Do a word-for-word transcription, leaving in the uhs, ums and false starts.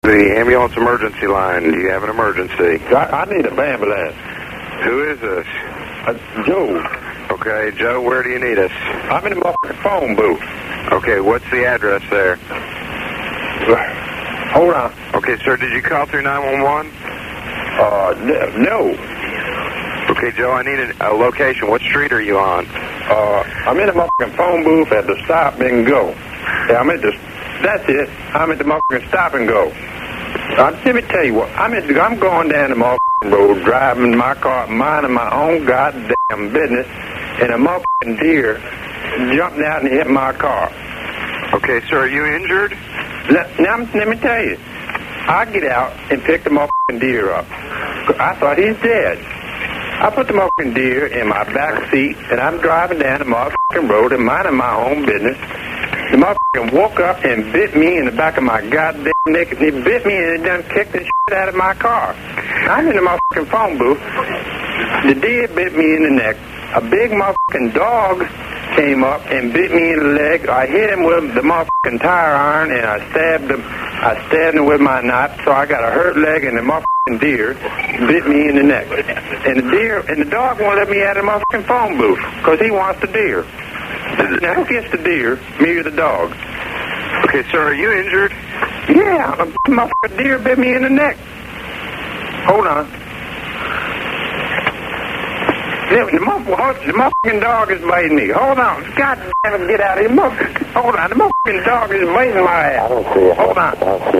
The ambulance emergency line. Do you have an emergency? I, I need an ambulance. Who is this? Uh, Joe. Okay, Joe, where do you need us? I'm in the phone booth. Okay, what's the address there? Hold on. Okay, sir, did you call through nine one one? Uh, no. Okay, Joe, I need a, a location. What street are you on? Uh, I'm in the motherfucking phone booth at the stop and go. Yeah, I'm at the, that's it. I'm at the motherfucking stop and go. Uh, let me tell you what, I'm, at, I'm going down the motherfucking road, driving my car, minding my own goddamn business, and a motherfucking deer jumped out and hit my car. Okay, sir, are you injured? Now, now let me tell you, I get out and pick the motherfucking deer up. I thought he's dead. I put the motherfucking deer in my back seat, and I'm driving down the motherfucking road and minding my own business. The motherfucker woke up and bit me in the back of my goddamn neck. He bit me and it done kicked the shit out of my car. I'm in the motherfucking phone booth. The deer bit me in the neck. A big motherfucking dog came up and bit me in the leg. I hit him with the motherfucking tire iron and I stabbed him. I stabbed him with my knife, so I got a hurt leg, and the motherfucking deer bit me in the neck. And the deer and the dog won't let me out of the motherfucking phone booth because he wants the deer. Now, who gets the deer? Me or the dog? Okay, sir, are you injured? Yeah, a motherfucking deer bit me in the neck. Hold on. The, the, motherfucking, the motherfucking dog is biting me. Hold on. God damn it, get out of here. Hold on. The motherfucking dog is biting my ass. Hold on.